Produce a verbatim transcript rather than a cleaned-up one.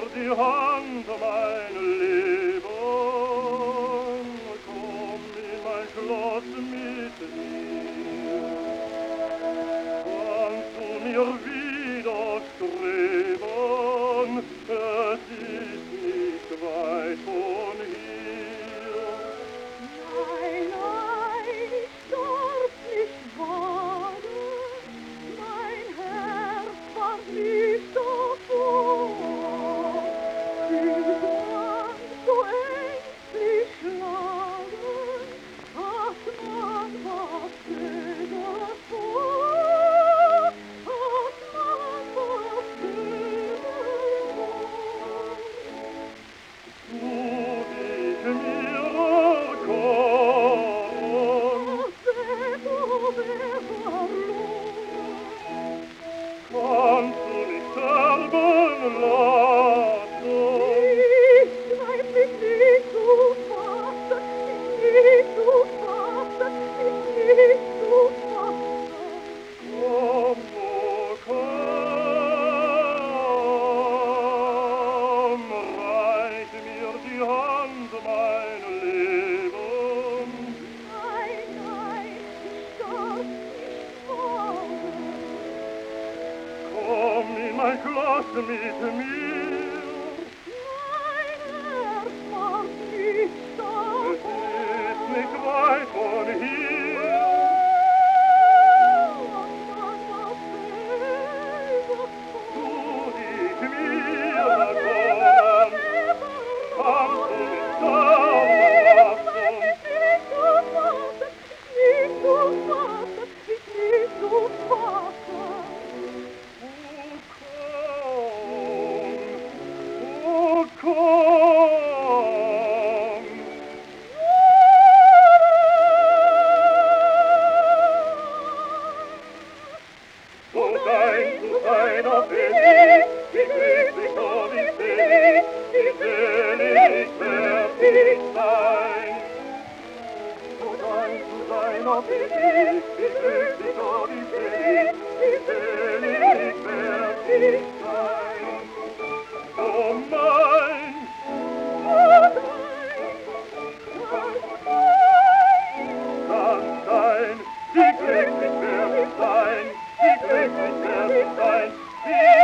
die Hand, mein Leben, komm in mein Schloss mit mir. Kannst du mir widerstreben, es ist nicht weit von hier. Nein, nein, ich darf nicht wagen, mein Herz war nicht davor. Die Hand so ängstlich schlagen, ach man, was geht das vor? Ach man, was geht das vor? Du dich mir erkommen, Ach, seh, wo wer verloren. kannst du nicht sterben lassen. Ich weiß mich nicht zu fassen, ich nicht zu fassen, ich nicht zu fassen. Komm, oh, komm, reich mir die Hand, mein Leben. Nein, nein, ich darf nicht wagen. Komm in mein Schloss mit mir. Mein Herz mag nicht Es davon. ist nicht weit von hier. Ach, man, was geht das Du vor? dich mir Ach, erkommen, kannst du nicht sterben lassen. nicht zu fassen, nicht zu fassen, nicht zu fassen. Oh, komm, oh, komm. So dein zu sein auf ewig, wie glücklich soll ich selig, wie selig werd ich sein. So dein zu sein auf ewig, wie glücklich soll ich selig, wie selig werd ich sein. Oh mein, kann sein, wie glücklich werd ich sein, wie glücklich werd ich sein, wie